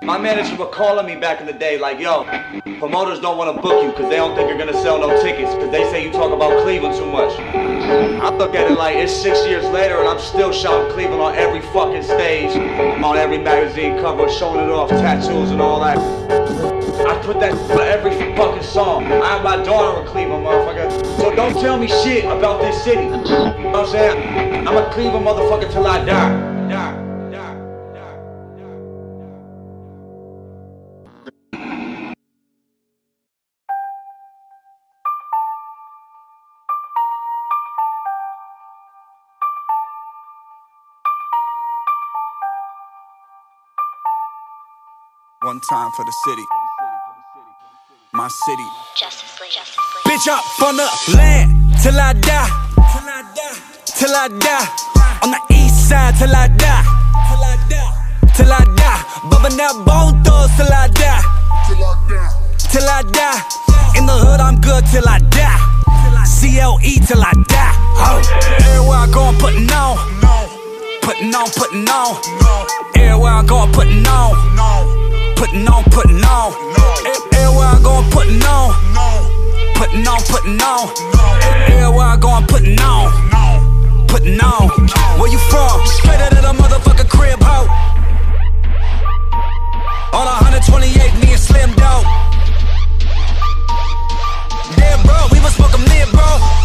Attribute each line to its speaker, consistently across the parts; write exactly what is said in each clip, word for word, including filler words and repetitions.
Speaker 1: My managers were calling me back in the day like, yo, promoters don't want to book you because they don't think you're going to sell no tickets because they say you talk about Cleveland too much. I look at it like it's six years later and I'm still shouting Cleveland on every fucking stage, on every magazine cover, showing it off, tattoos and all that. I put that for every fucking song. I have my daughter in Cleveland, motherfucker. So don't tell me shit about this city. You know what I'm saying? I'm a Cleveland motherfucker till I die. Die.
Speaker 2: One time for the city, my city.
Speaker 3: Justice League.
Speaker 2: Bitch, up on the land till I die, till I die. On the east side till I die, till I die. Bubbing that bone thugs till I die, till I die. In the hood I'm good till I die. C L E till I die. Oh. Everywhere I go I'm putting on, putting on, putting on. Everywhere I go I'm putting on. Putting on, putting on. Everywhere I go, I'm putting on. Putting on, putting on. Everywhere I go, I'm putting on. Putting on. Where you from? Straight out of the motherfucking crib, ho. On one twenty-eight, me and Slim Dog. Damn, bro, we was smoking mid, bro.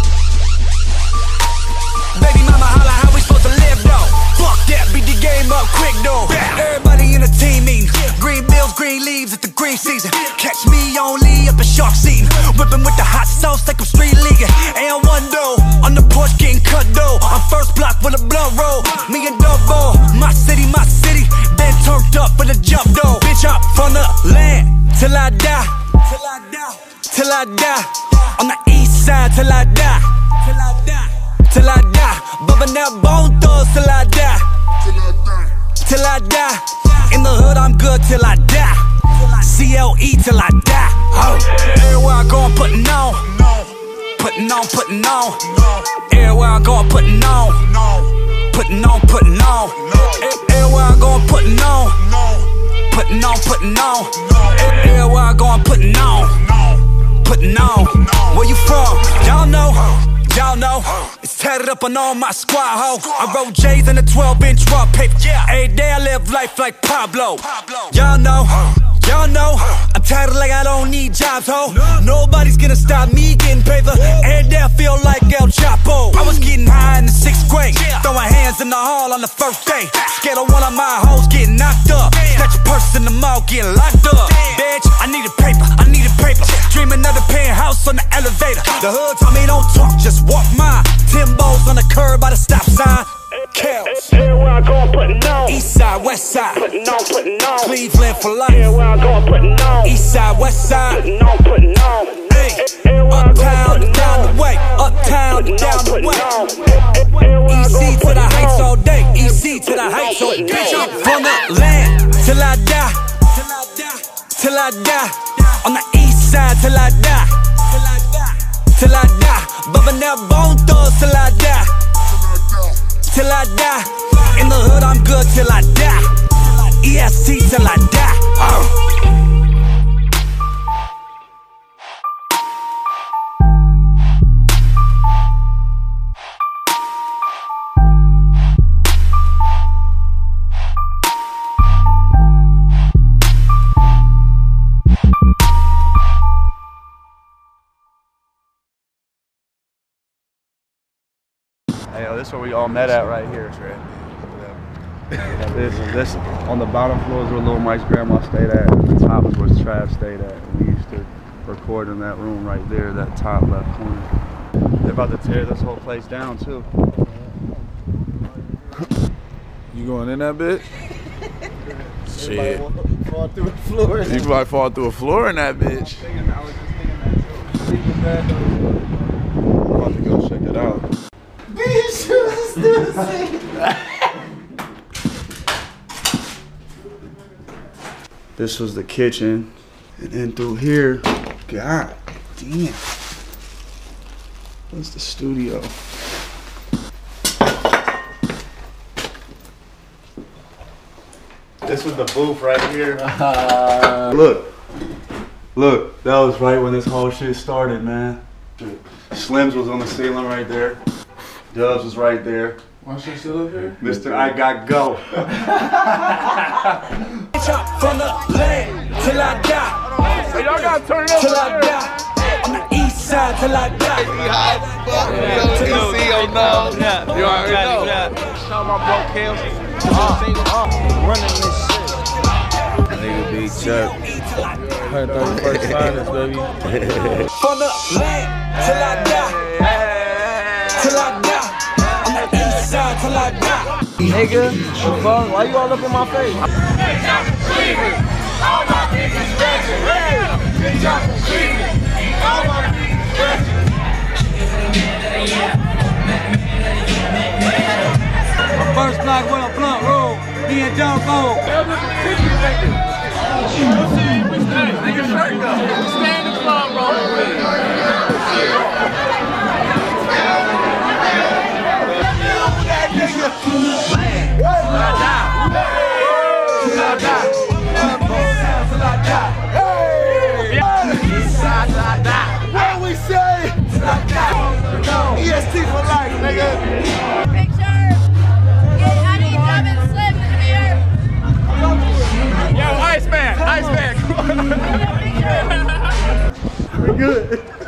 Speaker 2: Baby mama holla, how we supposed to live, though? Fuck that, beat the game up quick, though. Everybody in the team meeting. Green bills, green leaves at the green season. Catch me only up in shark season. Whipping with the hot sauce like I'm street leaguing. And one dough, on the porch getting cut dough. I'm first block with a blunt roll. Me and Double, my city, my city. Been turned up with a jump dough. Bitch, up from the land till I die. Till I die. Till I die. On the east side till I die. Till I die. Till I die. Bubbing that bone thugs till I die. Till I die. Till I die. In the hood I'm good till I die. C L E till I die. Oh. Everywhere I go I'm putting on. Putting on, putting on. Everywhere I go I'm putting on. Putting on, putting on. Everywhere I go I'm putting on. Putting on, putting on. Everywhere I go I'm putting on. Putting on. Where you from? Y'all know. Y'all know, it's tatted up on all my squad, ho. I wrote J's in a twelve inch raw paper. Every day I live life like Pablo. Y'all know, y'all know, I'm tatted like I don't need jobs, ho. Nobody's gonna stop me getting paper. Every day I feel like El Chapo. I was getting high in the sixth grade, throwing hands in the hall on the first day. Scared of one of my hoes getting knocked up. Snatch a purse in the mall, getting locked up. Bitch, I needed paper, I needed paper. Dreaming of the penthouse on the elevator. The hood told me don't talk, just walk mine. Timbos on the curb by the stop sign. Kells.
Speaker 4: Everywhere I go, I'm putting on.
Speaker 2: East side, west side.
Speaker 4: Putting on, putting on.
Speaker 2: Cleveland for life.
Speaker 4: Everywhere I go, I'm putting on.
Speaker 2: East side, west side.
Speaker 4: Putting on, putting on.
Speaker 2: Hey, uptown, down the way. Uptown, down the way. E C to the heights all day. E C to the heights all day. Bitch, I'm from the land till I die. Till I die. On the east side till I die. Till I die. Bubbing that bone thugs till I die. Till I die. In the hood I'm good till I die. E S T till I die. Oh.
Speaker 5: Hey, yo, this is where we all met at right here. this, this on the bottom floor is where Lil Mike's grandma stayed at. The top is where Trav stayed at. And we used to record in that room right there, that top left corner. They're about to tear this whole place down too.
Speaker 6: You going in that bitch? Shit.
Speaker 5: Fall through a floor.
Speaker 6: You might fall through a floor in that bitch.
Speaker 5: I was just thinking that too.
Speaker 6: I'm about to go check it out.
Speaker 5: This was the kitchen, and then through here, god damn, what's the studio? This was the booth right here. Uh, look, look, that was right when this whole shit started, man. Slims was on the ceiling right there. Dubs was right there.
Speaker 6: Why she still up here?
Speaker 5: Mister I Got Go.
Speaker 2: From the land till I die.
Speaker 6: So y'all gotta turn it up.
Speaker 2: Till I die. On the east side till I die.
Speaker 6: You already know. Shout out my bro Kale.
Speaker 3: Running this shit.
Speaker 7: Nigga Big Chuck.
Speaker 3: one thirty-first finest, baby.
Speaker 2: From the land till I die. Till I die. On the east side till I die.
Speaker 3: Nigga, the fuck? Why you all up in my face?
Speaker 2: My first block with a blunt roll. Me and John Gold.
Speaker 6: Stay in the club,
Speaker 2: What we say? E S T for life, nigga.
Speaker 8: Picture. Get Honey Dub and Slim in here.
Speaker 6: Yo, Iceman, Iceman.
Speaker 2: Picture.
Speaker 5: We're good.